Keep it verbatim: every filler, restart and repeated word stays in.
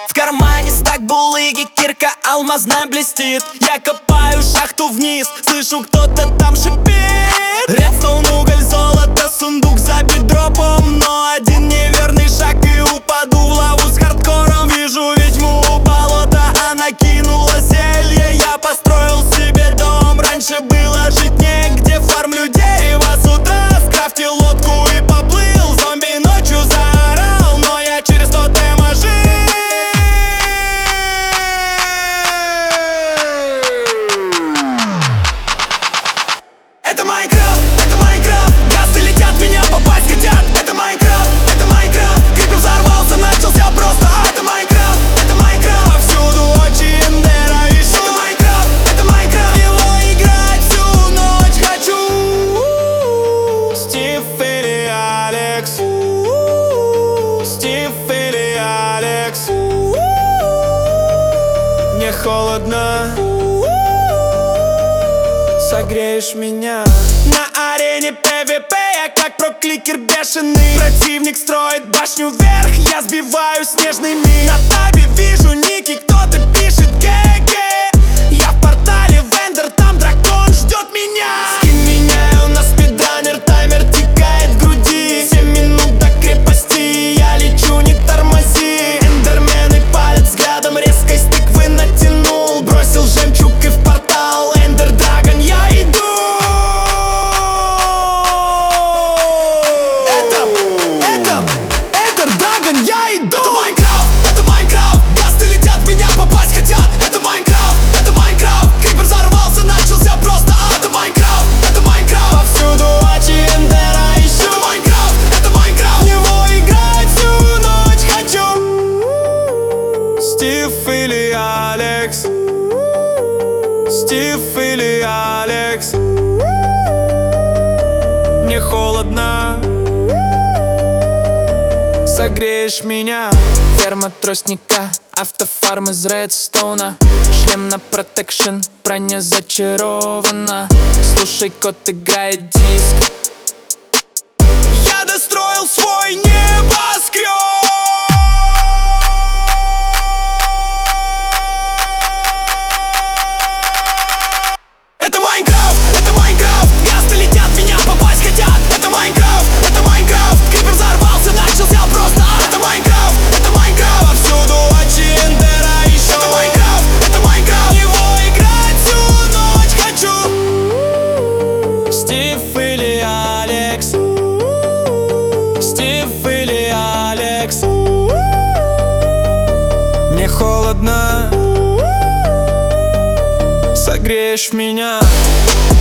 В кармане стак булыги, кирка алмазная блестит. Я копаю шахту вниз, слышу, кто-то там шипит. Редстоун, уголь, золото, сундук забит дропом. Но один неверный шаг и упаду в лаву с хардкором. Вижу ведьму у болота, она кинула зелье. Я построил себе дом, раньше было жить негде. Фармлю дерево с утра, скрафтил лодку и поплыл. Зомби ночью заорал, но я через тотема жил. Это Майнкрафт, это Майнкрафт. Газы летят, меня попасть хотят. Это Майнкрафт, это Майнкрафт. Крипер взорвался, начался просто. Это Майнкрафт, это Майнкрафт. Повсюду очи Эндера ищу. Это Майнкрафт, это Майнкрафт. Его играть всю ночь хочу. Стив или Алекс, Стив или Алекс. Мне холодно, согреешь меня. На арене пэ вэ пэ я как прокликер бешеный. Противник строит башню вверх, я сбиваю снежный мир. На табе вижу ники, кто-то пишет гэ-гэ. Я в портале в Эндер, там дракон ждет меня. Скин меняю на спидранер, таймер тикает в груди. Семь минут до крепости, я лечу, не тормози. Эндермены палят взглядом, резкость тыквы натянул. Бросил жемчуг и в портал, Эндер Драгон, я иду. Это, это, Эндер Драгон, я иду. Это Майнкрафт, это Майнкрафт. Газы летят, меня попасть хотят. Это Майнкрафт, это Майнкрафт. Крипер взорвался, начался просто. Это Майнкрафт, это Майнкрафт. Повсюду очи Эндера ищу. Это Майнкрафт, это Майнкрафт. В него играть всю ночь хочу. Стив или Алекс, Стив или Алекс. Мне холодно, согреешь меня. Ферма тростника, автофарм из редстоуна. Шлем на протекшн, броня зачарована. Слушай, кот играет диск. Я достроил свой небоскреб. Это Майнкрафт, это Майнкрафт. Газы летят, меня попасть хотят. Это Майнкрафт, это Майнкрафт. Крипер взорвался, начался просто. Это Майнкрафт, это Майнкрафт. Повсюду очи Эндера ищу. Это Майнкрафт, это Майнкрафт. В него играть всю ночь хочу. Стив или Алекс, Стив или Алекс. Мне холодно, согреешь меня.